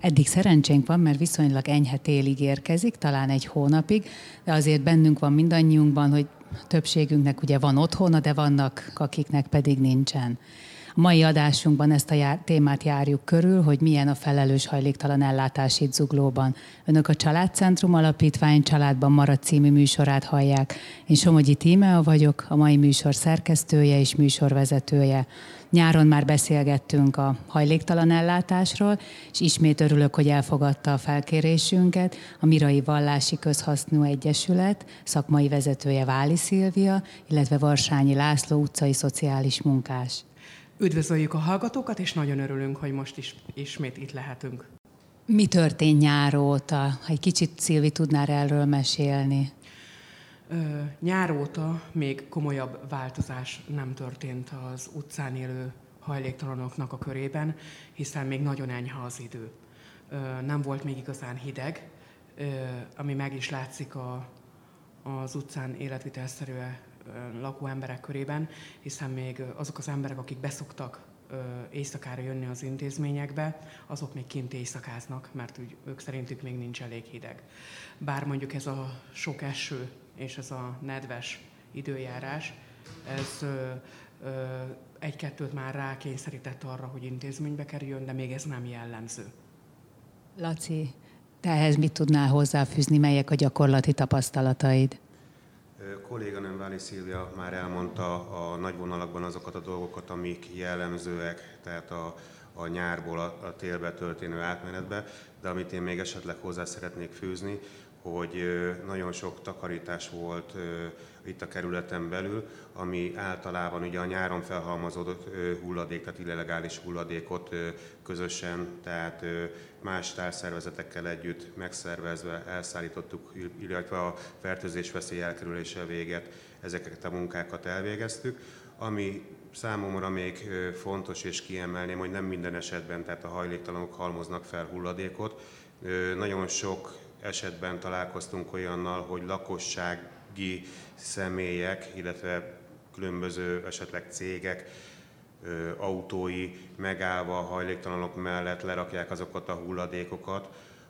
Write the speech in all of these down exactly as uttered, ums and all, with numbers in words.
Eddig szerencsénk van, mert viszonylag enyhe télig érkezik, talán egy hónapig, de azért bennünk van mindannyiunkban, hogy többségünknek ugye van otthona, de vannak, akiknek pedig nincsen. A mai adásunkban ezt a jár, témát járjuk körül, hogy milyen a felelős hajléktalan ellátás itt Zuglóban. Önök a Családcentrum Alapítvány Családban marad című műsorát hallják. Én Somogyi Tímea vagyok, a mai műsor szerkesztője és műsorvezetője. Nyáron már beszélgettünk a hajléktalan ellátásról, és ismét örülök, hogy elfogadta a felkérésünket a Mirai Vallási Közhasznú Egyesület szakmai vezetője Váli Szilvia, illetve Varsányi László utcai szociális munkás. Üdvözöljük a hallgatókat, és nagyon örülünk, hogy most is ismét itt lehetünk. Mi történt nyár óta? Ha egy kicsit, Szilvi, tudnál erről mesélni? Ö, nyár óta még komolyabb változás nem történt az utcán élő hajléktalanoknak a körében, hiszen még nagyon enyhe az idő. Ö, nem volt még igazán hideg, ö, ami meg is látszik a, az utcán életvitelszerűen lakó emberek körében, hiszen még azok az emberek, akik beszoktak éjszakára jönni az intézményekbe, azok még kint éjszakáznak, mert úgy, ők szerintük még nincs elég hideg. Bár mondjuk ez a sok eső és ez a nedves időjárás, ez ö, ö, egy-kettőt már rákényszerített arra, hogy intézménybe kerüljön, de még ez nem jellemző. Laci, te ehhez mit tudnál hozzáfűzni, melyek a gyakorlati tapasztalataid? Kolléganőm Váli Szilvia már elmondta a nagy vonalakban azokat a dolgokat, amik jellemzőek, tehát a, a nyárból a, a télbe történő átmenetbe, de amit én még esetleg hozzá szeretnék fűzni, hogy nagyon sok takarítás volt itt a kerületen belül, ami általában ugye a nyáron felhalmozódott hulladék, tehát illegális hulladékot közösen, tehát más társszervezetekkel együtt megszervezve elszállítottuk, illetve a fertőzés veszély elkerülése véget ezeket a munkákat elvégeztük. Ami számomra még fontos és kiemelném, hogy nem minden esetben, tehát a hajléktalanok halmoznak fel hulladékot. Nagyon sok esetben találkoztunk olyannal, hogy lakossági személyek, illetve különböző esetleg cégek autói megállva a hajléktalanok mellett lerakják azokat a hulladékokat,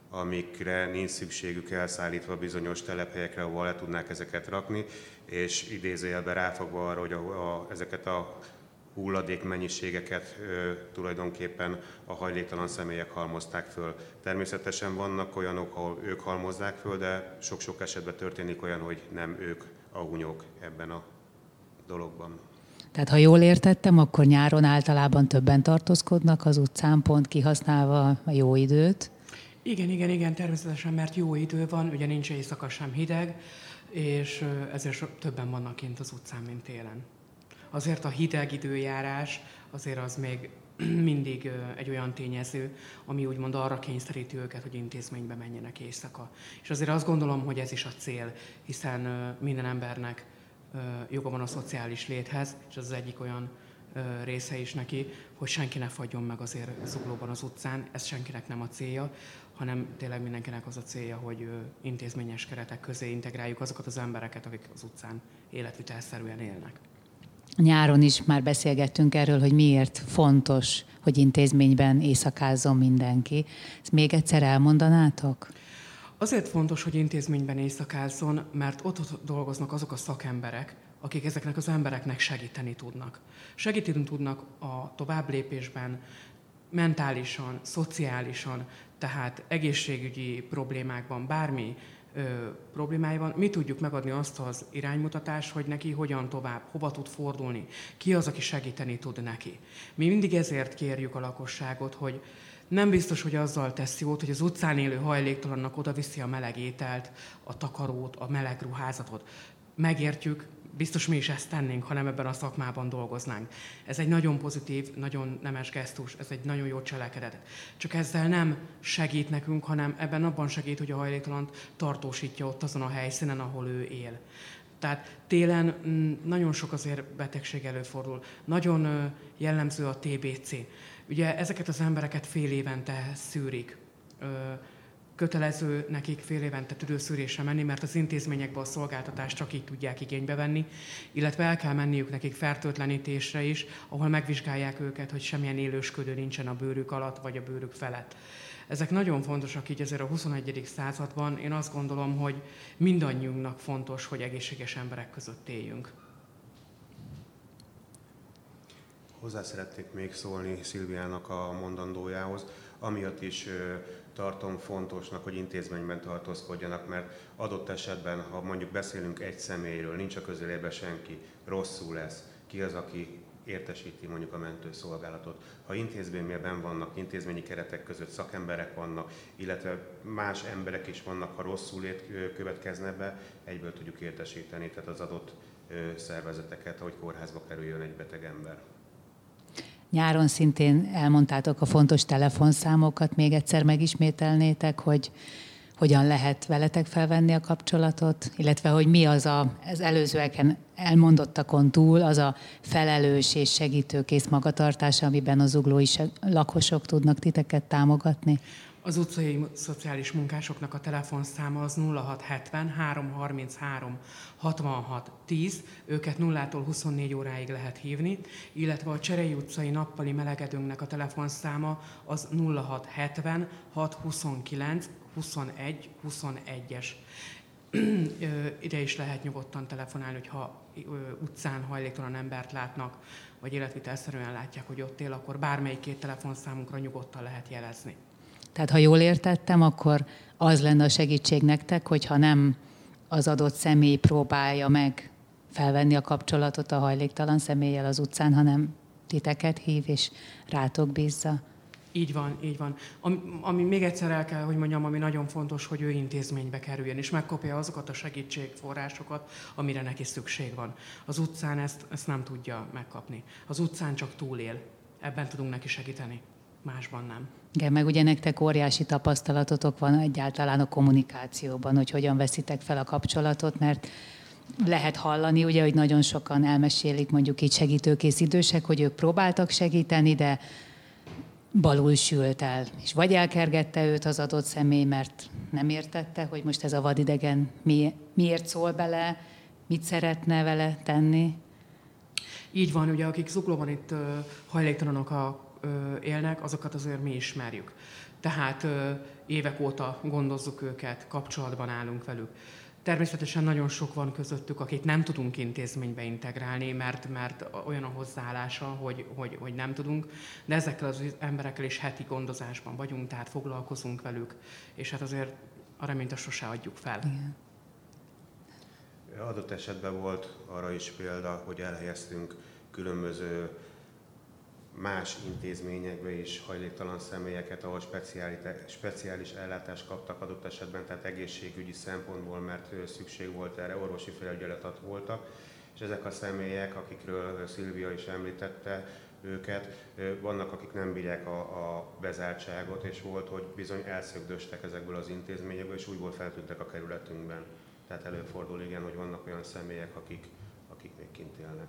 amikre nincs szükségük elszállítva bizonyos telephelyekre, ahol le tudnák ezeket rakni, és idézőjelben ráfogva arra, hogy a, a, ezeket a hulladék mennyiségeket ö, tulajdonképpen a hajléktalan személyek halmozták föl. Természetesen vannak olyanok, ahol ők halmozzák föl, de sok-sok esetben történik olyan, hogy nem ők a hunyók ebben a dologban. Tehát ha jól értettem, akkor nyáron általában többen tartózkodnak az utcán, pont kihasználva a jó időt. Igen, igen, igen, természetesen, mert jó idő van, ugye nincs éjszaka sem hideg, és ezért többen vannak kint az utcán, mint télen. Azért a hideg időjárás, azért az még mindig egy olyan tényező, ami úgymond arra kényszeríti őket, hogy intézménybe menjenek éjszaka. És azért azt gondolom, hogy ez is a cél, hiszen minden embernek joga van a szociális léthez, és ez az egyik olyan része is neki, hogy senki ne fagyjon meg azért Zuglóban az utcán, ez senkinek nem a célja, hanem tényleg mindenkinek az a célja, hogy intézményes keretek közé integráljuk azokat az embereket, akik az utcán életvitelszerűen élnek. Nyáron is már beszélgettünk erről, hogy miért fontos, hogy intézményben éjszakázzon mindenki. Ezt még egyszer elmondanátok? Azért fontos, hogy intézményben éjszakázzon, mert ott dolgoznak azok a szakemberek, akik ezeknek az embereknek segíteni tudnak. Segíteni tudnak a továbblépésben, mentálisan, szociálisan, tehát egészségügyi problémákban, bármi ö, problémája van, mi tudjuk megadni azt az iránymutatást, hogy neki hogyan tovább, hova tud fordulni, ki az, aki segíteni tud neki. Mi mindig ezért kérjük a lakosságot, hogy nem biztos, hogy azzal tesz jót, hogy az utcán élő hajléktalannak oda viszi a meleg ételt, a takarót, a meleg ruházatot. Megértjük, biztos mi is ezt tennénk, ha nem ebben a szakmában dolgoznánk. Ez egy nagyon pozitív, nagyon nemes gesztus, ez egy nagyon jó cselekedet. Csak ezzel nem segít nekünk, hanem ebben abban segít, hogy a hajléktalant tartósítja ott azon a helyszínen, ahol ő él. Tehát télen nagyon sok azért betegség előfordul. Nagyon jellemző a té bé cé. Ugye ezeket az embereket fél évente szűrik. Kötelező nekik fél évente tüdőszűrésre menni, mert az intézményekben a szolgáltatást csak így tudják igénybe venni, illetve el kell menniük nekik fertőtlenítésre is, ahol megvizsgálják őket, hogy semmilyen élősködő nincsen a bőrük alatt vagy a bőrük felett. Ezek nagyon fontosak így azért a huszonegyedik században. Én azt gondolom, hogy mindannyiunknak fontos, hogy egészséges emberek között éljünk. Hozzá szeretnék még szólni Szilviának a mondandójához. Amiatt is ö, tartom fontosnak, hogy intézményben tartózkodjanak, mert adott esetben, ha mondjuk beszélünk egy személyről, nincs a közelében senki, rosszul lesz, ki az, aki értesíti mondjuk a mentőszolgálatot. Ha intézményben vannak, intézményi keretek között szakemberek vannak, illetve más emberek is vannak, ha rosszul ét következne be, egyből tudjuk értesíteni, tehát az adott ö, szervezeteket, hogy kórházba kerüljön egy beteg ember. Nyáron szintén elmondtátok a fontos telefonszámokat, még egyszer megismételnétek, hogy hogyan lehet veletek felvenni a kapcsolatot, illetve hogy mi az a, az előzőeken elmondottakon túl az a felelős és segítőkész magatartás, amiben az zuglói lakosok tudnak titeket támogatni? Az utcai szociális munkásoknak a telefonszáma az nulla hat hetven három harminchárom hatvanhat tíz, őket nullától huszonnégy óráig lehet hívni, illetve a Cserei utcai nappali melegedőnknek a telefonszáma az nulla hat hetven hat huszonkilenc huszonegy huszonegyes. Ide is lehet nyugodtan telefonálni, hogyha utcán hajléktalan embert látnak, vagy életvitelszerűen látják, hogy ott él, akkor bármelyik két telefonszámunkra nyugodtan lehet jelezni. Tehát ha jól értettem, akkor az lenne a segítség nektek, hogyha nem az adott személy próbálja meg felvenni a kapcsolatot a hajléktalan személlyel az utcán, hanem titeket hív és rátok bízza. Így van, így van. Ami, ami még egyszer el kell, hogy mondjam, ami nagyon fontos, hogy ő intézménybe kerüljön, és megkapja azokat a segítségforrásokat, amire neki szükség van. Az utcán ezt, ezt nem tudja megkapni. Az utcán csak túlél. Ebben tudunk neki segíteni. Másban nem. Igen, meg ugye nektek óriási tapasztalatotok van egyáltalán a kommunikációban, hogy hogyan veszitek fel a kapcsolatot, mert lehet hallani, ugye, hogy nagyon sokan elmesélik mondjuk így segítőkész idősek, hogy ők próbáltak segíteni, de balul sült el. És vagy elkergette őt az adott személy, mert nem értette, hogy most ez a vadidegen mi, miért szól bele, mit szeretne vele tenni. Így van, ugye akik Zuglóban itt uh, hajléktalanok a élnek, azokat azért mi ismerjük. Tehát évek óta gondozzuk őket, kapcsolatban állunk velük. Természetesen nagyon sok van közöttük, akit nem tudunk intézménybe integrálni, mert, mert olyan a hozzáállása, hogy, hogy, hogy nem tudunk, de ezekkel az emberekkel is heti gondozásban vagyunk, tehát foglalkozunk velük, és hát azért a reményt azt sose adjuk fel. Igen. Adott esetben volt arra is példa, hogy elhelyeztünk különböző más intézményekbe is hajléktalan személyeket, ahol speciális, speciális ellátást kaptak adott esetben, tehát egészségügyi szempontból, mert szükség volt erre, orvosi felügyeletet voltak, és ezek a személyek, akikről Szilvia is említette őket, vannak, akik nem bírják a, a bezártságot, és volt, hogy bizony elszögdöstek ezekből az intézményekből, és újból feltűntek a kerületünkben. Tehát előfordul igen, hogy vannak olyan személyek, akik, akik még kint élnek.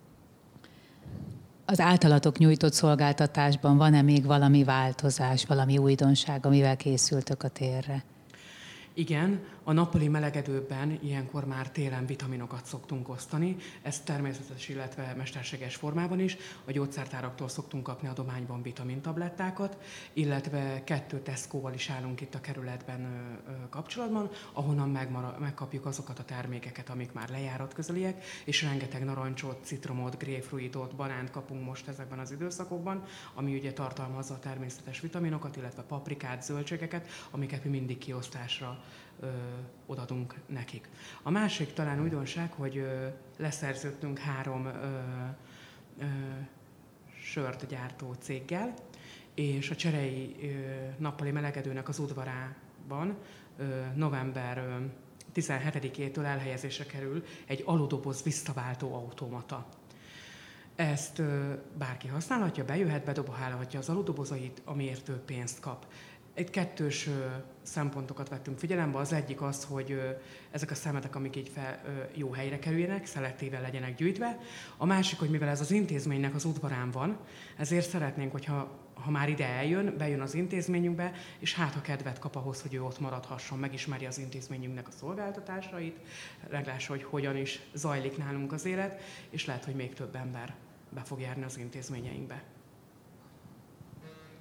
Az általatok nyújtott szolgáltatásban van-e még valami változás, valami újdonság, amivel készültök a térre? Igen, a nappali melegedőben ilyenkor már télen vitaminokat szoktunk osztani, ez természetes, illetve mesterséges formában is. A gyógyszertáraktól szoktunk kapni adományban vitamintablettákat, illetve kettő Tesco-val is állunk itt a kerületben ö, ö, kapcsolatban, ahonnan megmara- megkapjuk azokat a termékeket, amik már lejárat közeliek, és rengeteg narancsot, citromot, grapefruitot, banánt kapunk most ezekben az időszakokban, ami ugye tartalmazza a természetes vitaminokat, illetve paprikát, zöldségeket, amiket mi mindig kiosztásra Ö, odadunk nekik. A másik talán újdonság, hogy ö, leszerződtünk három ö, ö, sört gyártó céggel, és a Cserei ö, nappali melegedőnek az udvarában ö, november ö, tizenhetedikétől elhelyezésre kerül egy aludoboz visszaváltó automata. Ezt ö, bárki használhatja, bejöhet, bedobálhatja az aludobozait, amiért ő pénzt kap. Egy kettős ö, szempontokat vettünk figyelembe. Az egyik az, hogy ö, ezek a szemetek, amik így fel, ö, jó helyre kerüljenek, szelektíven legyenek gyűjtve. A másik, hogy mivel ez az intézménynek az udvarán van, ezért szeretnénk, hogyha ha már ide eljön, bejön az intézményünkbe, és hát ha kedvet kap ahhoz, hogy ő ott maradhasson, megismeri az intézményünknek a szolgáltatásait, meglássa, hogy hogyan is zajlik nálunk az élet, és lehet, hogy még több ember be fog járni az intézményeinkbe.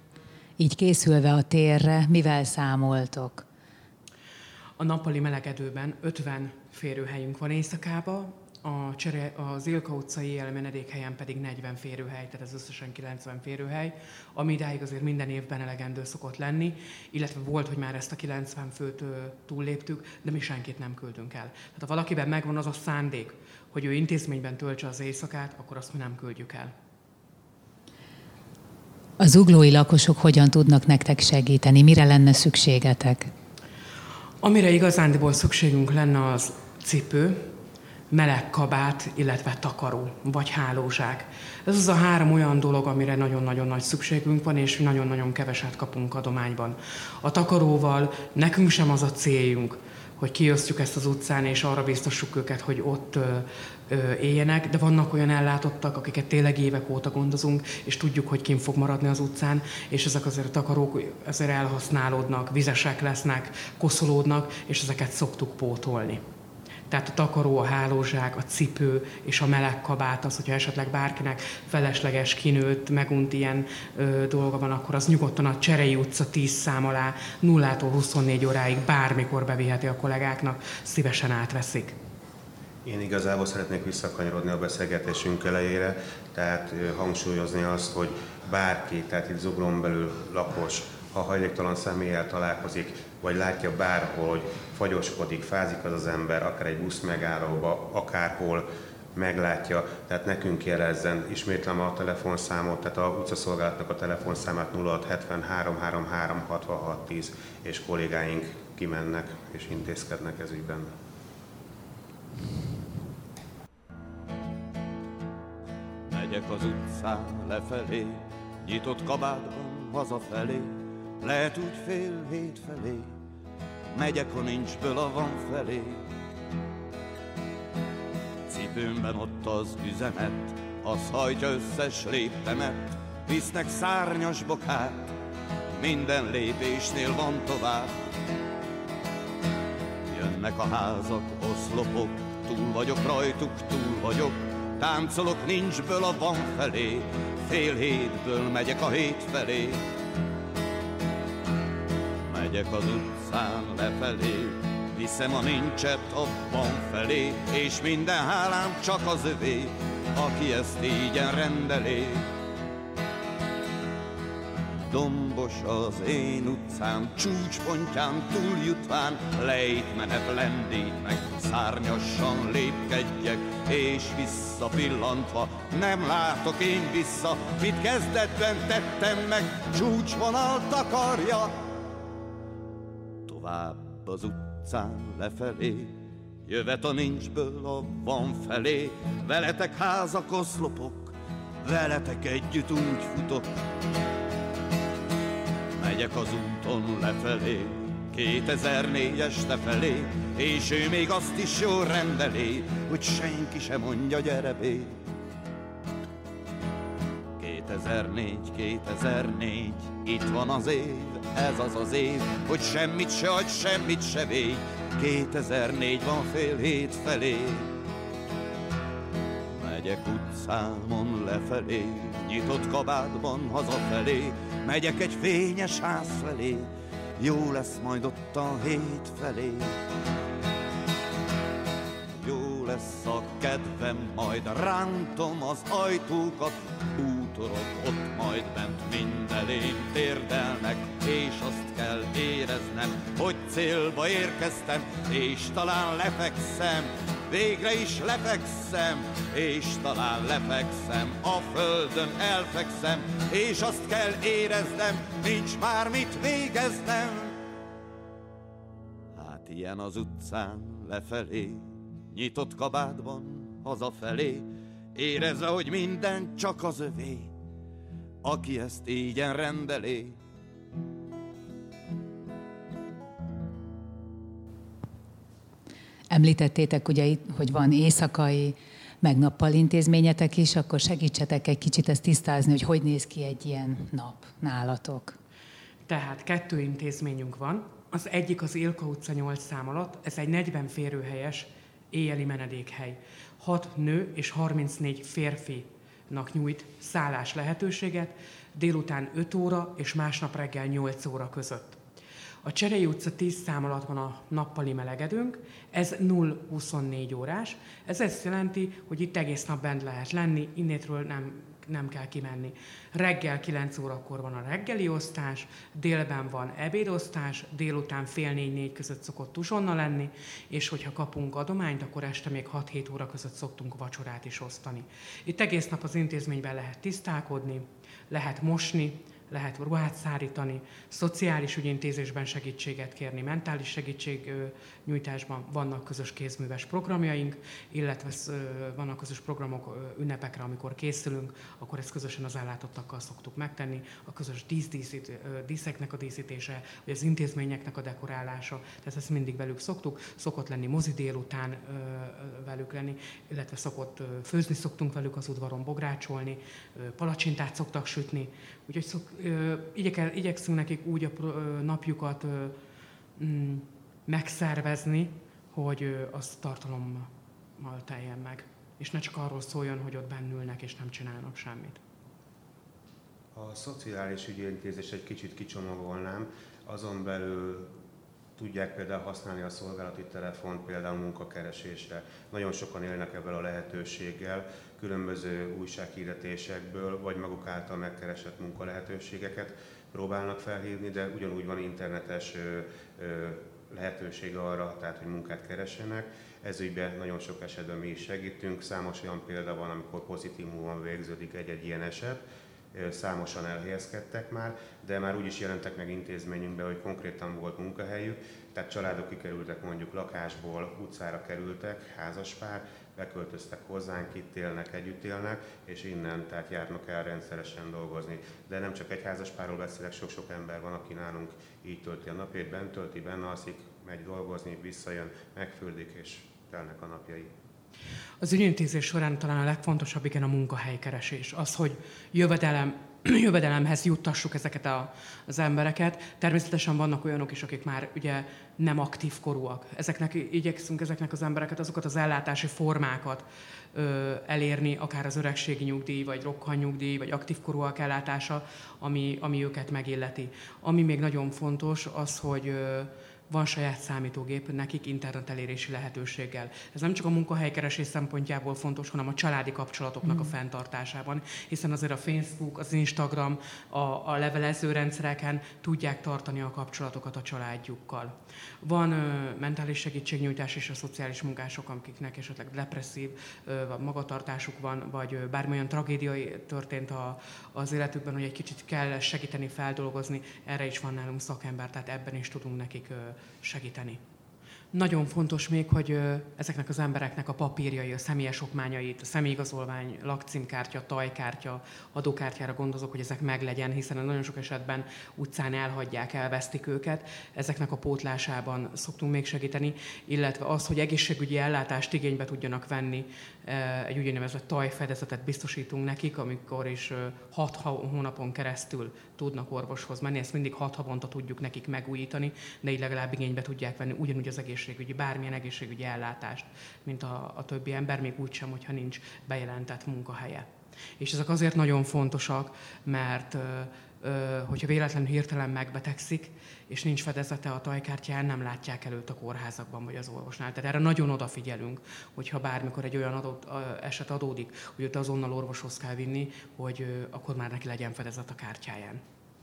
Így készülve a térre, mivel számoltok? A nappali melegedőben ötven férőhelyünk van éjszakába, a csere, az Ilka utcai éjjel-menedékhelyen pedig negyven férőhely, tehát ez összesen kilencven férőhely, ami idáig azért minden évben elegendő szokott lenni, illetve volt, hogy már ezt a kilencven főt túlléptük, de mi senkit nem küldünk el. Tehát ha valakiben megvan az a szándék, hogy ő intézményben töltse az éjszakát, akkor azt mi nem küldjük el. A zuglói lakosok hogyan tudnak nektek segíteni? Mire lenne szükségetek? Amire igazándiból szükségünk lenne, az cipő, meleg kabát, illetve takaró, vagy hálózsák. Ez az a három olyan dolog, amire nagyon-nagyon nagy szükségünk van, és nagyon-nagyon keveset kapunk adományban. A takaróval nekünk sem az a céljunk, hogy kiosztjuk ezt az utcán, és arra biztosuk őket, hogy ott ö, ö, éljenek, de vannak olyan ellátottak, akiket tényleg évek óta gondozunk, és tudjuk, hogy kim fog maradni az utcán, és ezek azért a takarók azért elhasználódnak, vizesek lesznek, koszolódnak, és ezeket szoktuk pótolni. Tehát a takaró, a hálózsák, a cipő és a meleg kabát, az, hogyha esetleg bárkinek felesleges, kinőtt, megunt ilyen ö, dolga van, akkor az nyugodtan a Cserei utca tíz szám alá nullától huszonnégy óráig bármikor beviheti a kollégáknak, szívesen átveszik. Én igazából szeretnék visszakanyarodni a beszélgetésünk elejére, tehát hangsúlyozni azt, hogy bárki, tehát itt Zuglón belül lakos, ha hajléktalan személlyel találkozik, vagy látja bárhol, hogy fagyoskodik, fázik az az ember, akár egy busz megállóba, akárhol meglátja, tehát nekünk jelezzen. Ismétlem a telefonszámot, tehát a utcaszolgálatnak a telefonszámát nulla hat hetvenhárom harminchárom hatvanhat tíz, és kollégáink kimennek és intézkednek ez ügyben. Megyek az utcán lefelé, nyitott kabátban hazafelé, lehet úgy fél hét felé, megyek a nincsből a van felé. Cipőmben ott az üzenet, az hajtja összes léptemet, visznek szárnyas bokát, minden lépésnél van tovább. Jönnek a házak, oszlopok, túl vagyok rajtuk, túl vagyok, táncolok nincsből a van felé, fél hétből megyek a hét felé. Megyek az utcán lefelé, viszem a nincset a van felé, és minden hálám csak az övé, aki ezt ígyen rendelé. Dombos az én utcám, csúcspontján túljutván, lejt menet lendít meg, szárnyasan lépkedjek, és visszapillantva nem látok én vissza, mit kezdetben tettem meg, csúcsvonalt akarja. Tovább az utcán lefelé, jövet a nincsből a van felé, veletek házak, oszlopok, veletek együtt úgy futok. Megyek az úton lefelé, kétezer-négy este felé, és ő még azt is jól rendelé, hogy senki sem mondja gyere bé. kétezer-négy, kétezer-négy, itt van az év, ez az az év, hogy semmit se adj, semmit se végy, kétezer-négy van fél hét felé. Megyek utcámon lefelé, nyitott kabátban hazafelé, megyek egy fényes ház felé, jó lesz majd ott a hét felé. Jó lesz a kedvem, majd rántom az ajtókat, útorok ott majd bent mindenén térdelnek, és azt kell éreznem, hogy célba érkeztem, és talán lefekszem, végre is lefekszem, és talán lefekszem, a földön elfekszem, és azt kell éreznem, nincs már mit végeznem. Hát ilyen az utcán lefelé, nyitott kabátban hazafelé, érezze, hogy minden csak az övé, aki ezt ígyen rendelé. Említettétek ugye, hogy van éjszakai, meg nappal intézményetek is, akkor segítsetek egy kicsit ezt tisztázni, hogy hogy néz ki egy ilyen nap nálatok. Tehát kettő intézményünk van. Az egyik az Ilka utca nyolc szám alatt, ez egy negyven férőhelyes éjjeli menedékhely. hat nő és harmincnégy férfinak nak nyújt szállás lehetőséget délután öt óra és másnap reggel nyolc óra között. A Cserélyi utca tíz szám alatt van a nappali melegedőnk, ez nulla huszonnégy órás. Ez azt jelenti, hogy itt egész nap bent lehet lenni, innétről nem, nem kell kimenni. Reggel kilenc órakor van a reggeli osztás, délben van ebédosztás, délután fél négy-négy között szokott uzsonna lenni, és hogyha kapunk adományt, akkor este még hat-hét óra között szoktunk vacsorát is osztani. Itt egész nap az intézményben lehet tisztálkodni, lehet mosni, lehet ruhát szárítani, szociális ügyintézésben segítséget kérni, mentális segítségnyújtásban vannak közös kézműves programjaink, illetve vannak közös programok ünnepekre, amikor készülünk, akkor ezt közösen az ellátottakkal szoktuk megtenni, a közös díszdíszít, díszeknek a díszítése, vagy az intézményeknek a dekorálása, tehát ezt mindig velük szoktuk, szokott lenni mozi délután velük lenni, illetve szokott főzni szoktunk velük az udvaron, bográcsolni, palacsintát szoktak sütni, úgyhogy szok, ö, igyekel, igyekszünk nekik úgy a ö, napjukat ö, mm, megszervezni, hogy ö, az tartalommal teljen meg. És ne csak arról szóljon, hogy ott bennülnek és nem csinálnak semmit. A szociális ügyintézés egy kicsit kicsomagolnám, azon belül tudják például használni a szolgálati telefont például munkakeresésre. Nagyon sokan élnek ebben a lehetőséggel, különböző újsághirdetésekből, vagy maguk által megkeresett munkalehetőségeket próbálnak felhívni, de ugyanúgy van internetes ö, ö, lehetőség arra, tehát hogy munkát keressenek. Ez ügyben nagyon sok esetben mi is segítünk. Számos olyan példa van, amikor pozitívumon végződik egy-egy ilyen eset. Számosan elhelyezkedtek már, de már úgy is jelentek meg intézményünkbe, hogy konkrétan volt munkahelyük, tehát családok kikerültek mondjuk lakásból, utcára kerültek, házaspár, beköltöztek hozzánk, itt élnek, együtt élnek, és innen tehát járnak el rendszeresen dolgozni. De nem csak egy házaspárról beszélek, sok-sok ember van, aki nálunk így tölti a napjait, bent tölti, benne alszik, megy dolgozni, visszajön, megfürdik, és telnek a napjai. Az ügyintézés során talán a legfontosabb igen a munkahelykeresés. Az, hogy jövedelem, jövedelemhez juttassuk ezeket a, az embereket. Természetesen vannak olyanok is, akik már ugye nem aktív korúak. Ezeknek, igyekszünk ezeknek az embereket, azokat az ellátási formákat ö, elérni, akár az öregségi nyugdíj, vagy rokkantnyugdíj, vagy aktív korúak ellátása, ami, ami őket megilleti. Ami még nagyon fontos, az, hogy ö, van saját számítógép nekik internet elérési lehetőséggel. Ez nem csak a munkahelykeresés szempontjából fontos, hanem a családi kapcsolatoknak mm. a fenntartásában, hiszen azért a Facebook, az Instagram, a, a levelező rendszereken tudják tartani a kapcsolatokat a családjukkal. Van ö, mentális segítségnyújtás és a szociális munkások, akiknek esetleg depresszív ö, magatartásuk van, vagy ö, bármilyen tragédia történt a, az életükben, hogy egy kicsit kell segíteni, feldolgozni, erre is van nálunk szakember, tehát ebben is tudunk nekik ö, segíteni. Nagyon fontos még, hogy ezeknek az embereknek a papírjai, a személyes okmányait, a személyigazolvány, lakcímkártya, tajkártya, adókártyára gondozok, hogy ezek meglegyen, hiszen nagyon sok esetben utcán elhagyják, elvesztik őket. Ezeknek a pótlásában szoktunk még segíteni, illetve az, hogy egészségügyi ellátást igénybe tudjanak venni, egy úgynevezett tajfedezetet biztosítunk nekik, amikor is hat hónapon keresztül tudnak orvoshoz menni, ezt mindig hat havonta tudjuk nekik megújítani, de így legalább igénybe tudják venni ugyanúgy az egészségügyi, bármilyen egészségügyi ellátást, mint a, a többi ember, még úgysem, hogyha nincs bejelentett munkahelye. És ezek azért nagyon fontosak, mert hogyha véletlenül hirtelen megbetegszik, és nincs fedezete a tajkártyán, nem látják előtt a kórházakban vagy az orvosnál. Tehát erre nagyon odafigyelünk, hogyha bármikor egy olyan adott eset adódik, hogy őt azonnal orvoshoz kell vinni, hogy akkor már neki legyen fedezet a kártyáján.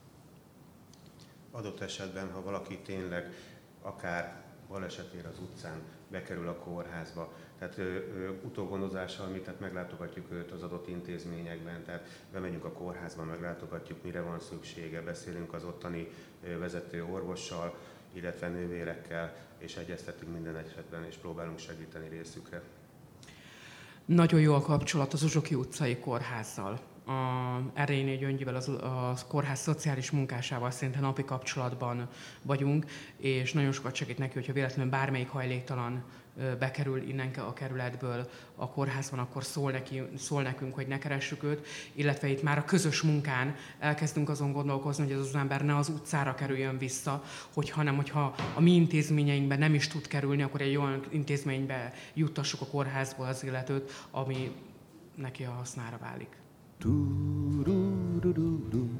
Adott esetben, ha valaki tényleg akár balesetére az utcán bekerül a kórházba, tehát ö, ö, utógondozással mi, tehát meglátogatjuk őt az adott intézményekben, tehát bemegyünk a kórházba, meglátogatjuk, mire van szüksége, beszélünk az ottani ö, vezető orvossal, illetve nővérekkel, és egyeztetünk minden esetben, és próbálunk segíteni részükre. Nagyon jó a kapcsolat az Uzsoki utcai kórházzal. A Erényi Gyöngyivel, az, a kórház szociális munkásával szinte napi kapcsolatban vagyunk, és nagyon sokat segít neki, hogyha véletlenül bármelyik hajléktalan bekerül innen a kerületből a kórházban, akkor szól, neki, szól nekünk, hogy ne keressük őt, illetve itt már a közös munkán elkezdünk azon gondolkozni, hogy ez az ember ne az utcára kerüljön vissza, hogy, hanem hogyha a mi intézményeinkben nem is tud kerülni, akkor egy olyan intézménybe juttassuk a kórházból az illetőt, ami neki a hasznára válik. Du-ru-ru-ru-rum.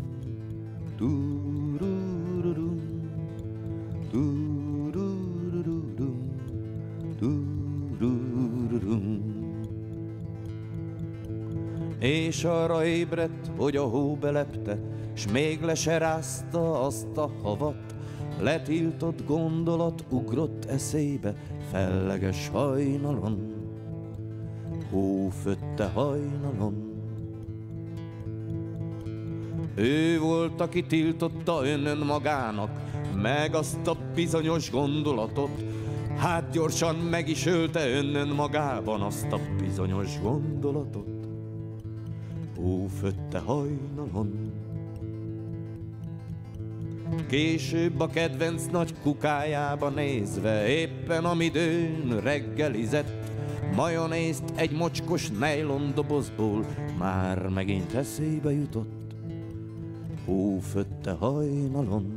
Du-ru-ru-rum. Du-ru-ru-rum. Du-ru-ru-rum. És arra ébredt, hogy a hó belepte, s még le se rázta azt a havat. Letiltott gondolat ugrott eszébe, felleges hajnalon, hófötte hajnalon. Ő volt, aki tiltotta önnön magának, meg azt a bizonyos gondolatot. Hát gyorsan meg is ölte önnön magában azt a bizonyos gondolatot. Hófötte hajnalon. Később a kedvenc nagy kukájába nézve, éppen amidőn reggelizett, majonézt egy mocskos nejlon dobozból már megint eszébe jutott. Hófötte hajnalon.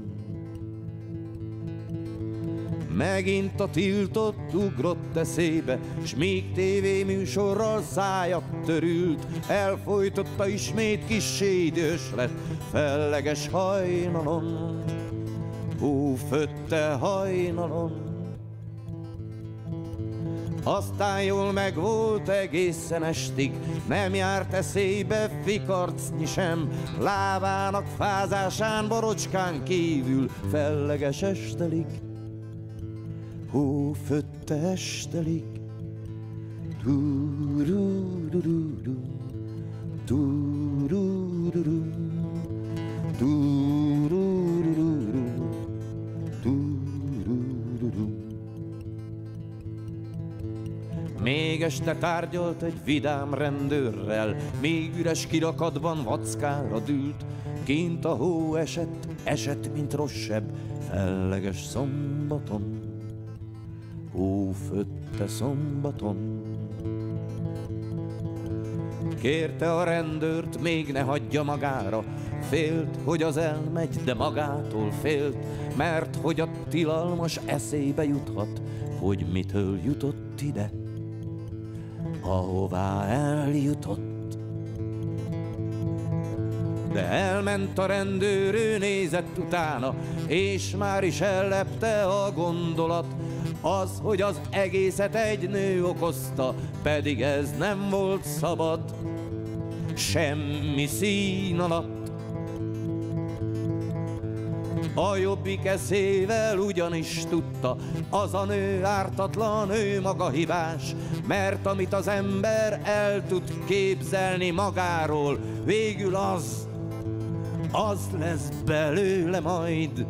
Megint a tiltott ugrott eszébe, s míg tévéműsorral szájat törült, elfojtotta ismét kissé idős lett, felleges hajnalon, hófötte hajnalon. Aztán jól megvolt egészen estig, nem járt eszébe fikarcnyi sem, lábának fázásán, borocskán kívül, felleges estelig, hófötte estelig. Du-ru-ru-ru-ru, du-ru-ru-ru, du-ru-ru-ru, du-ru-ru-ru. Még este tárgyalt egy vidám rendőrrel, még üres kirakatban vackára dült. Kint a hó esett, esett, mint rosszabb, felleges szombaton, hófötte szombaton. Kérte a rendőrt, még ne hagyja magára, félt, hogy az elmegy, de magától félt, mert hogy a tilalmas eszébe juthat, hogy mitől jutott ide, ahová eljutott. De elment a rendőr, ő nézett utána, és már is ellepte a gondolat, az, hogy az egészet egy nő okozta, pedig ez nem volt szabad, semmi szín alatt. A jobbik eszével ugyanis tudta, az a nő ártatlan, ő maga hibás, mert amit az ember el tud képzelni magáról, végül az, az lesz belőle majd.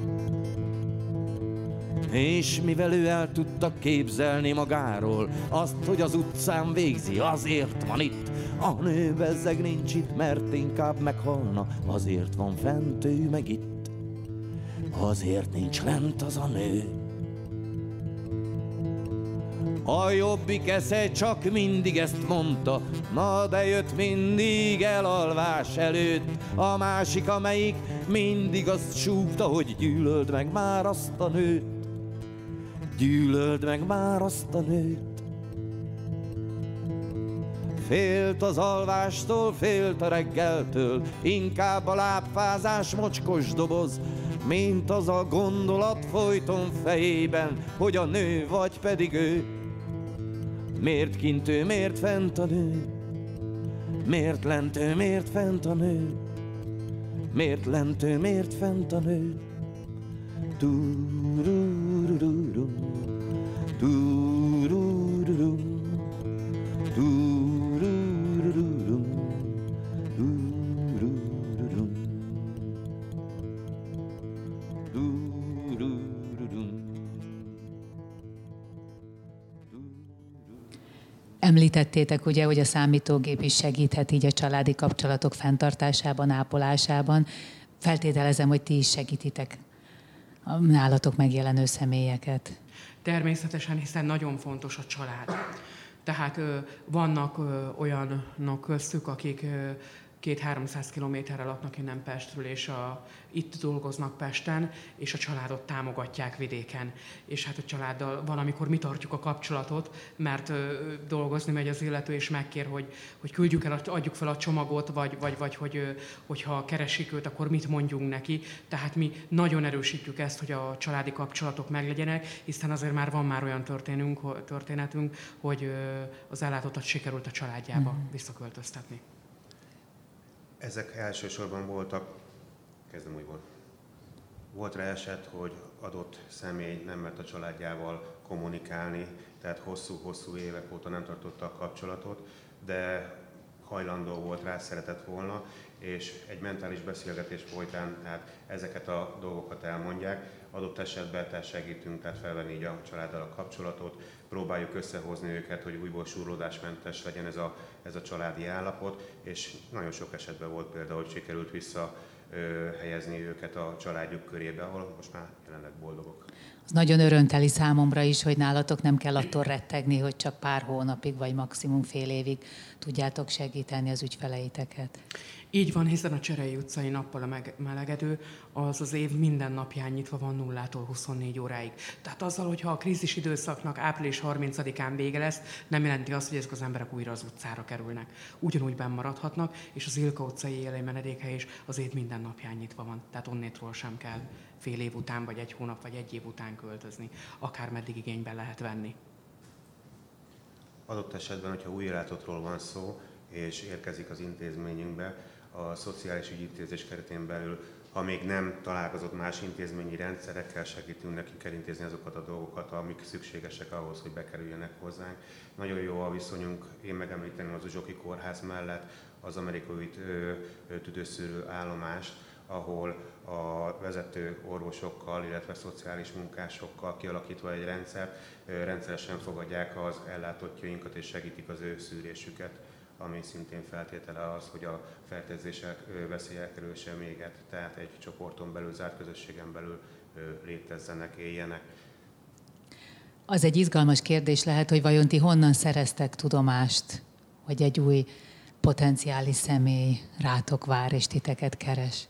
És mivel ő el tudta képzelni magáról azt, hogy az utcán végzi, azért van itt. A nő bezzeg nincs itt, mert inkább meghalna, azért van fent, ő meg itt. Azért nincs lent az a nő. A jobbik esze csak mindig ezt mondta, na de jött mindig elalvás előtt. A másik, amelyik mindig azt súgta, hogy gyűlöld meg már azt a nőt. Gyűlöld meg már azt a nőt. Félt az alvástól, félt a reggeltől, inkább a lábfázás mocskos doboz, mint az a gondolat folyton fejében, hogy a nő vagy pedig ő. Miért kint ő, miért fent a nő? Miért lent ő, miért fent a nő? Miért lent ő, miért fent a nő? Du-ru-ru-rum, du-ru-ru-rum, du-ru-ru-rum, du-ru-ru-rum, du-ru-ru-rum. Említettétek ugye, hogy a számítógép is segíthet így a családi kapcsolatok fenntartásában, ápolásában. Feltételezem, hogy ti is segítitek a nálatok megjelenő személyeket. Természetesen, hiszen nagyon fontos a család. Tehát ö, vannak ö, olyanok köztük, akik ö, két-háromszáz kilométerre laknak innen Pestről, és a, itt dolgoznak Pesten, és a családot támogatják vidéken. És hát a családdal valamikor mi tartjuk a kapcsolatot, mert ö, dolgozni megy az illető, és megkér, hogy, hogy küldjük el, adjuk fel a csomagot, vagy, vagy, vagy hogy, ö, hogyha keresik őt, akkor mit mondjunk neki. Tehát mi nagyon erősítjük ezt, hogy a családi kapcsolatok meglegyenek, hiszen azért már van már olyan történünk, történetünk, hogy ö, az ellátottat sikerült a családjába mm. visszaköltöztetni. Ezek elsősorban voltak, kezdem újból, volt rá eset, hogy adott személy nem mert a családjával kommunikálni, tehát hosszú-hosszú évek óta nem tartotta a kapcsolatot, de hajlandó volt rá, szeretett volna, és egy mentális beszélgetés folytán tehát ezeket a dolgokat elmondják. Adott esetben tehát segítünk, tehát felvenni így a családdal a kapcsolatot, próbáljuk összehozni őket, hogy újból súrlódásmentes legyen ez a, ez a családi állapot, és nagyon sok esetben volt például, hogy sikerült vissza ö, helyezni őket a családjuk körébe, ahol most már jelenleg boldogok. Az nagyon örömteli számomra is, hogy nálatok nem kell attól rettegni, hogy csak pár hónapig, vagy maximum fél évig tudjátok segíteni az ügyfeleiteket. Így van, hiszen a Cserei utcai nappal a melegedő az az év minden napján nyitva van nullától huszonnégy óráig. Tehát azzal, hogyha a krízis időszaknak április harmincadikán vége lesz, nem jelenti azt, hogy ezek az emberek újra az utcára kerülnek. Ugyanúgy benn maradhatnak, és az Ilka utcai élői menedékhely is az év minden napján nyitva van. Tehát onnétról sem kell fél év után, vagy egy hónap, vagy egy év után költözni. Akár meddig igényben lehet venni. Adott esetben, hogyha új életotról van szó, és érkezik az intézményünkbe, a szociális ügyintézés keretén belül, ha még nem találkozott más intézményi rendszerekkel, segítünk nekik elintézni azokat a dolgokat, amik szükségesek ahhoz, hogy bekerüljenek hozzánk. Nagyon jó a viszonyunk, én megemlíteném az Uzsoki kórház mellett az amerikai tüdőszűrő állomást, ahol a vezető orvosokkal, illetve szociális munkásokkal kialakítva egy rendszert, rendszeresen fogadják az ellátottjainkat és segítik az ő szűrésüket, ami szintén feltétele az, hogy a fertőzések veszélye elkerülése méget, tehát egy csoporton belül, zárt közösségen belül létezzenek, éljenek. Az egy izgalmas kérdés lehet, hogy vajon ti honnan szereztek tudomást, hogy egy új potenciális személy rátok vár és titeket keres?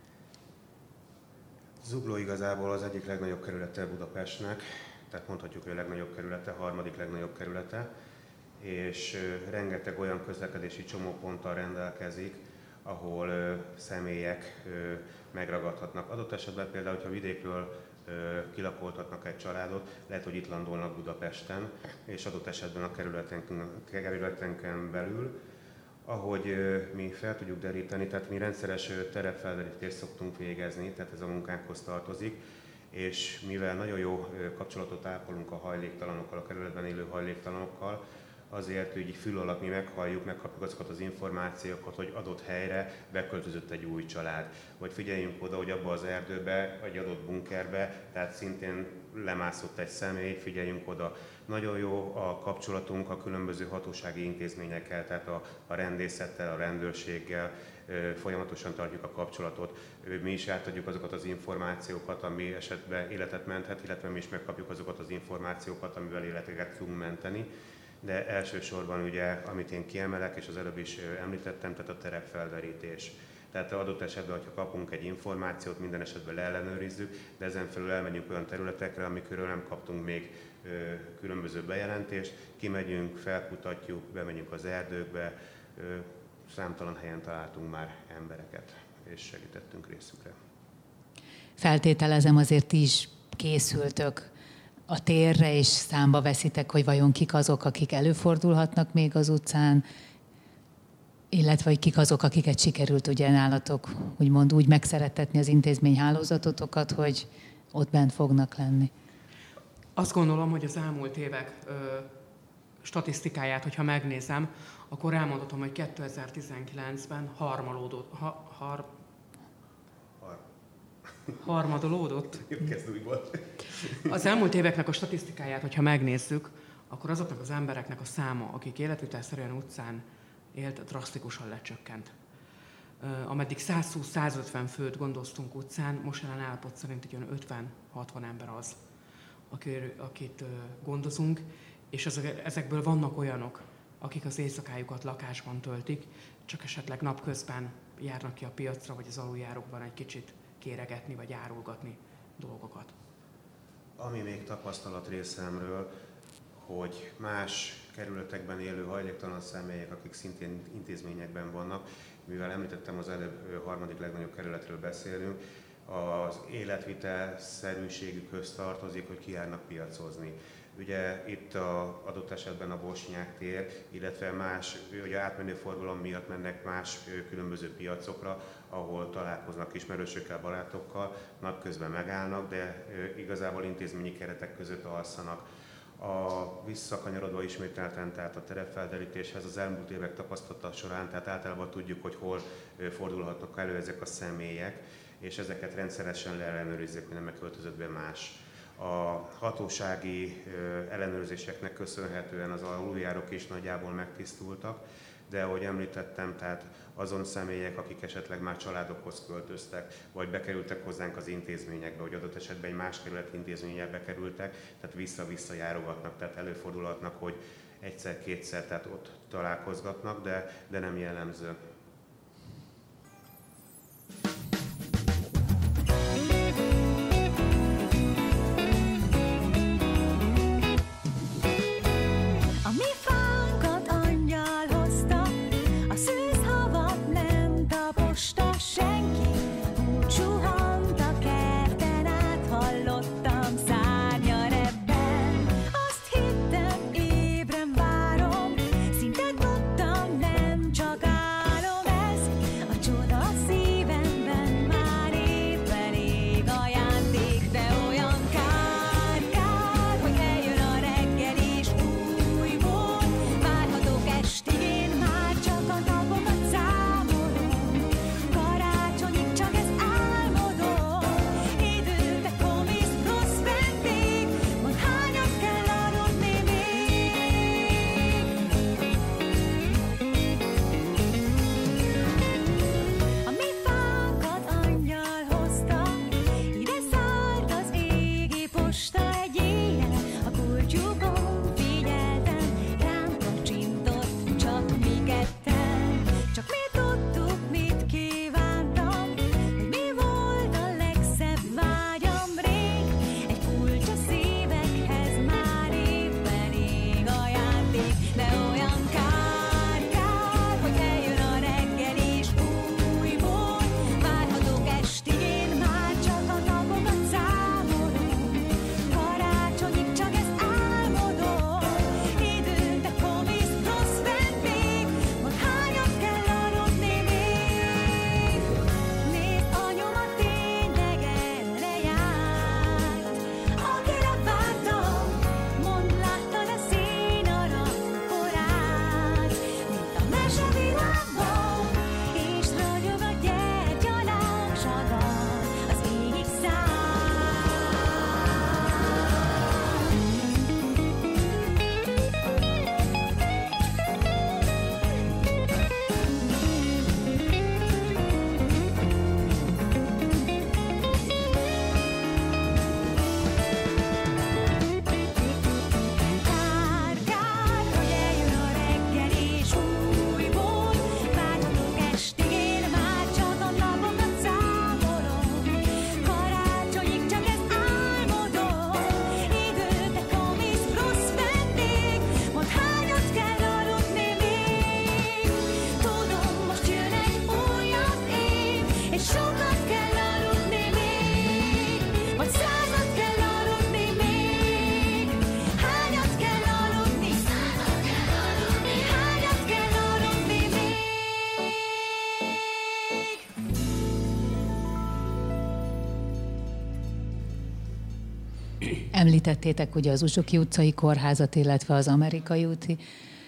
Zugló igazából az egyik legnagyobb kerülete Budapestnek, tehát mondhatjuk, hogy a legnagyobb kerülete, a harmadik legnagyobb kerülete, és rengeteg olyan közlekedési csomóponttal rendelkezik, ahol ö, személyek ö, megragadhatnak. Adott esetben például, hogyha vidékről ö, kilakoltatnak egy családot, lehet, hogy itt landolnak Budapesten, és adott esetben a kerületenken, kerületenken belül, ahogy ö, mi fel tudjuk deríteni, tehát mi rendszeres ö, terepfelderítést szoktunk végezni, tehát ez a munkánkhoz tartozik, és mivel nagyon jó ö, kapcsolatot ápolunk a hajléktalanokkal, a kerületben élő hajléktalanokkal, azért így fül alatt mi meghalljuk, megkapjuk azokat az információkat, hogy adott helyre beköltözött egy új család. Vagy figyeljünk oda, hogy abba az erdőbe, egy adott bunkerbe, tehát szintén lemászott egy személy, figyeljünk oda. Nagyon jó a kapcsolatunk a különböző hatósági intézményekkel, tehát a, a rendészettel, a rendőrséggel, folyamatosan tartjuk a kapcsolatot. Mi is átadjuk azokat az információkat, ami esetben életet menthet, illetve mi is megkapjuk azokat az információkat, amivel életeket tudunk menteni. De elsősorban ugye, amit én kiemelek, és az előbb is említettem, tehát a terepfelderítés. Tehát adott esetben, hogyha kapunk egy információt, minden esetben leellenőrizzük, de ezen felül elmegyünk olyan területekre, amikről nem kaptunk még ö, különböző bejelentést, kimegyünk, felkutatjuk, bemegyünk az erdőkbe, ö, számtalan helyen találtunk már embereket, és segítettünk részükre. Feltételezem, azért ti is készültök a térre, és számba veszitek, hogy vajon kik azok, akik előfordulhatnak még az utcán, illetve hogy kik azok, akiket sikerült ugye nálatok úgymond úgy megszerettetni az intézményhálózatotokat, hogy ott bent fognak lenni. Azt gondolom, hogy az elmúlt évek ö, statisztikáját, hogyha megnézem, akkor elmondhatom, hogy kétezer-tizenkilencben harmalódott, ha, har, harmadolódott. Az elmúlt éveknek a statisztikáját, hogyha megnézzük, akkor azoknak az embereknek a száma, akik életvitelszerűen utcán élt, drasztikusan lecsökkent. Ameddig száz húsz száz ötven főt gondoztunk utcán, most jelen állapot szerint egy olyan ötven-hatvan ember az, akit gondozunk, és ezekből vannak olyanok, akik az éjszakájukat lakásban töltik, csak esetleg napközben járnak ki a piacra, vagy az aluljárókban egy kicsit kéregetni, vagy árulgatni dolgokat. Ami még tapasztalat részemről, hogy más kerületekben élő hajléktalan személyek, akik szintén intézményekben vannak, mivel említettem, az előbb harmadik legnagyobb kerületről beszélünk, az életvitelszerűségükhöz tartozik, hogy kijárnak piacozni. Ugye itt a, adott esetben a Bosnyák tér, illetve más, ugye átmenő forgalom miatt mennek más különböző piacokra, ahol találkoznak ismerősökkel, barátokkal, napközben megállnak, de igazából intézményi keretek között alszanak. A visszakanyarodva ismételten, tehát a terepfelderítéshez az elmúlt évek tapasztalata során, tehát általában tudjuk, hogy hol fordulhatnak elő ezek a személyek, és ezeket rendszeresen leellenőrizzék, hogy nem költözött be más. A hatósági ellenőrzéseknek köszönhetően az aluljárók is nagyjából megtisztultak, de ahogy említettem, tehát azon személyek, akik esetleg már családokhoz költöztek, vagy bekerültek hozzánk az intézményekbe, vagy adott esetben egy más kerület intézménybe bekerültek, tehát vissza-vissza járogatnak, tehát előfordulhatnak, hogy egyszer-kétszer, tehát ott találkozgatnak, de, de nem jellemző. Említettétek ugye az Uzsoki utcai kórházat, illetve az Amerikai úti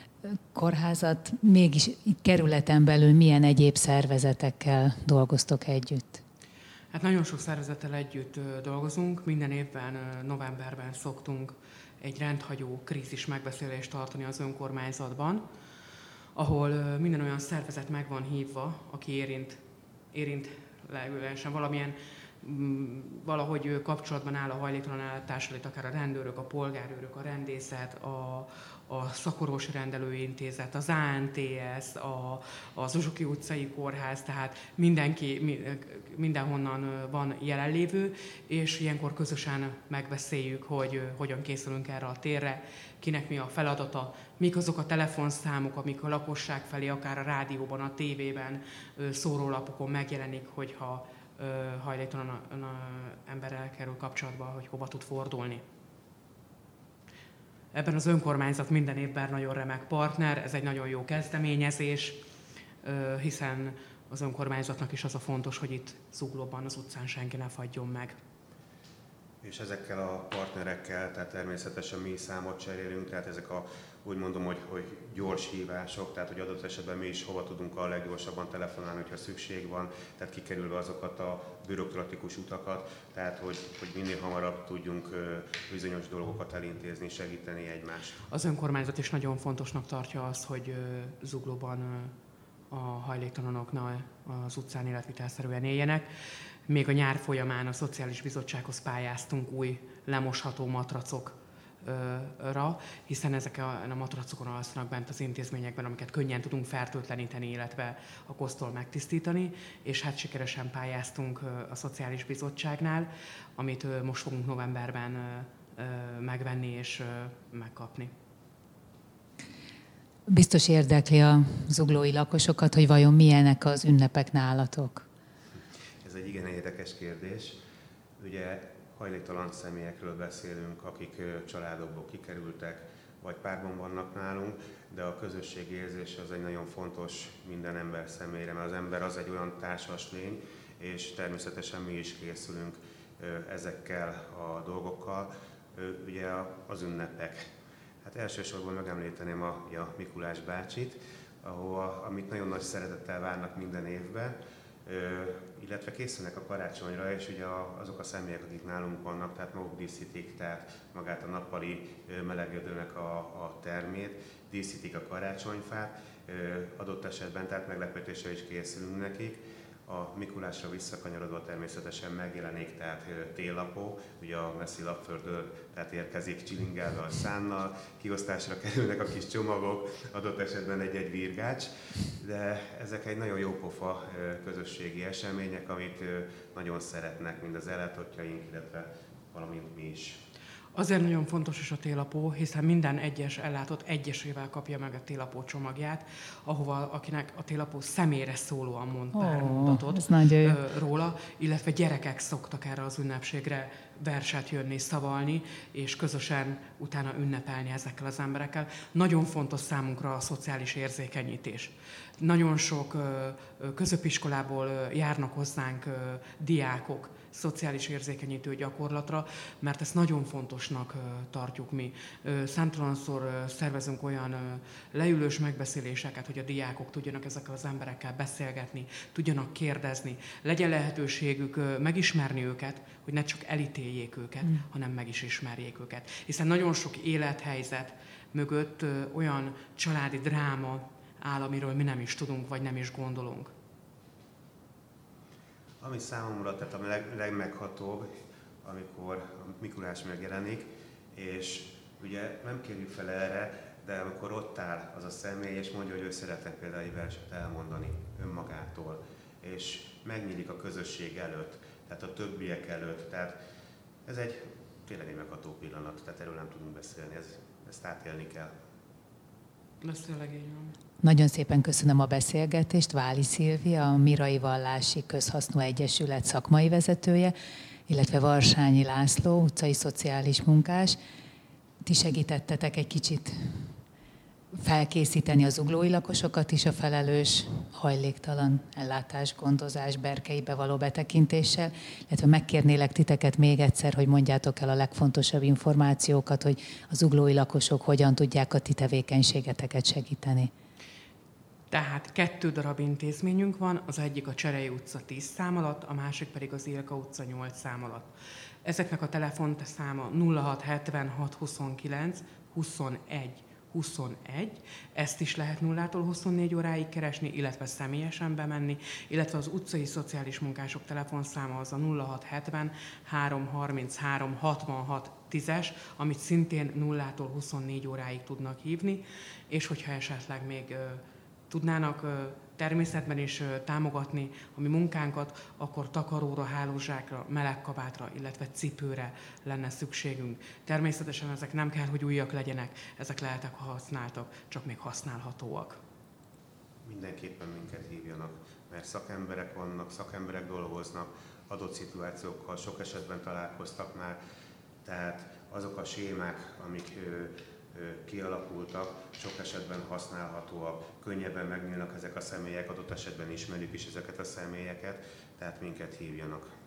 kórházat. Mégis itt kerületen belül milyen egyéb szervezetekkel dolgoztok együtt? Hát nagyon sok szervezettel együtt dolgozunk. Minden évben novemberben szoktunk egy rendhagyó krízis megbeszélést tartani az önkormányzatban, ahol minden olyan szervezet meg van hívva, aki érint, érint lehetősen valamilyen valahogy kapcsolatban áll a hajléktalan ellátásról, akár a rendőrök, a polgárőrök, a rendészet, a, a szakorvosi rendelőintézet, az á en té es, a, az Uzsoki utcai kórház, tehát mindenki, mindenhonnan van jelenlévő, és ilyenkor közösen megbeszéljük, hogy hogyan készülünk erre a térre, kinek mi a feladata, mik azok a telefonszámok, amik a lakosság felé, akár a rádióban, a tévében, szórólapokon megjelenik, hogyha hajléktalan emberrel kerül kapcsolatba, hogy hova tud fordulni. Ebben az önkormányzat minden évben nagyon remek partner, ez egy nagyon jó kezdeményezés, hiszen az önkormányzatnak is az a fontos, hogy itt Zuglóban, az utcán senki ne fagyjon meg. És ezekkel a partnerekkel, tehát természetesen mi számot cserélünk, tehát ezek a, úgy mondom, hogy, hogy gyors hívások, tehát hogy adott esetben mi is hova tudunk a leggyorsabban telefonálni, hogyha szükség van, tehát kikerülve azokat a bürokratikus utakat, tehát hogy, hogy minél hamarabb tudjunk bizonyos dolgokat elintézni, segíteni egymást. Az önkormányzat is nagyon fontosnak tartja azt, hogy Zuglóban a hajléktalanok az utcán életvitelszerűen éljenek. Még a nyár folyamán a Szociális Bizottsághoz pályáztunk új lemosható matracokra, hiszen ezek a, a matracokon alszanak bent az intézményekben, amiket könnyen tudunk fertőtleníteni, illetve a kosztól megtisztítani, és hát sikeresen pályáztunk a Szociális Bizottságnál, amit most fogunk novemberben megvenni és megkapni. Biztos érdekli a zuglói lakosokat, hogy vajon milyenek az ünnepek nálatok? Ez egy igen érdekes kérdés. Ugye hajléktalan személyekről beszélünk, akik családokból kikerültek, vagy párban vannak nálunk, de a közösségi érzés az egy nagyon fontos minden ember személyre, mert az ember az egy olyan társas lény, és természetesen mi is készülünk ezekkel a dolgokkal. Ugye az ünnepek. Hát elsősorban megemlíteném a, a Mikulás bácsit, ahol, amit nagyon nagy szeretettel várnak minden évben, illetve készülnek a karácsonyra, és ugye azok a személyek, akik nálunk vannak, tehát maguk díszítik, tehát magát a nappali melegödőnek a, a termét, díszítik a karácsonyfát, adott esetben, tehát meglepetésre is készülünk nekik. A Mikulásra visszakanyarodva természetesen megjelenik, tehát téllapó, ugye a messzi Lapföldről, tehát érkezik csilingállal, szánnal, kiosztásra kerülnek a kis csomagok, adott esetben egy-egy virgács, de ezek egy nagyon jópofa közösségi események, amit nagyon szeretnek mind az ellátottjaink, illetve valamint mi is. Azért nagyon fontos is a télapó, hiszen minden egyes ellátott egyesével kapja meg a télapó csomagját, ahova akinek a télapó személyre szólóan mond pár oh, mondatot róla, illetve gyerekek szoktak erre az ünnepségre verset jönni, szavalni, és közösen utána ünnepelni ezekkel az emberekkel. Nagyon fontos számunkra a szociális érzékenyítés. Nagyon sok középiskolából járnak hozzánk diákok szociális érzékenyítő gyakorlatra, mert ezt nagyon fontosnak tartjuk mi. Számtalanszor szervezünk olyan leülős megbeszéléseket, hogy a diákok tudjanak ezekkel az emberekkel beszélgetni, tudjanak kérdezni, legyen lehetőségük megismerni őket, hogy ne csak elítéljék őket, mm. hanem meg is ismerjék őket. Hiszen nagyon sok élethelyzet mögött olyan családi dráma áll, amiről mi nem is tudunk, vagy nem is gondolunk. Ami számomra tehát a leg, legmeghatóbb, amikor a Mikulás megjelenik, és ugye nem kérjük fel erre, de amikor ott áll az a személy, és mondja, hogy ő szeretne például egy verset elmondani önmagától, és megnyílik a közösség előtt, tehát a többiek előtt, tehát ez egy tényleg egy megható pillanat, tehát erről nem tudunk beszélni, ez, ezt átélni kell. Ez tényleg így van. Nagyon szépen köszönöm a beszélgetést. Váli Szilvia, a Mirai Vallási Közhasznú Egyesület szakmai vezetője, illetve Varsányi László, utcai szociális munkás. Ti segítettetek egy kicsit felkészíteni az zuglói lakosokat is a felelős hajléktalan ellátás, gondozás berkeibe való betekintéssel, illetve megkérnélek titeket még egyszer, hogy mondjátok el a legfontosabb információkat, hogy a zuglói lakosok hogyan tudják a ti tevékenységeteket segíteni. Tehát kettő darab intézményünk van, az egyik a Cserei utca tíz szám alatt, a másik pedig az Ilka utca nyolc szám alatt. Ezeknek a telefonszáma nulla hat hetvenhat huszonkilenc huszonegy huszonegy, ezt is lehet nullától huszonnégy óráig keresni, illetve személyesen bemenni, illetve az utcai szociális munkások telefonszáma az a nulla hat hetven három harminchárom hatvanhat tízes, amit szintén nullától huszonnégy óráig tudnak hívni, és hogyha esetleg még ö, tudnának ö, természetben is ö, támogatni a mi munkánkat, akkor takaróra, hálózsákra, melegkabátra, illetve cipőre lenne szükségünk. Természetesen ezek nem kell, hogy újak legyenek, ezek lehetek, ha használtak, csak még használhatóak. Mindenképpen minket hívjanak, mert szakemberek vannak, szakemberek dolgoznak, adott szituációkkal sok esetben találkoztak már, tehát azok a sémák, amik ö, ö, kialakultak, sok esetben használhatóak, könnyebben megnyílnak ezek a személyek, adott esetben ismerjük is ezeket a személyeket, tehát minket hívjanak.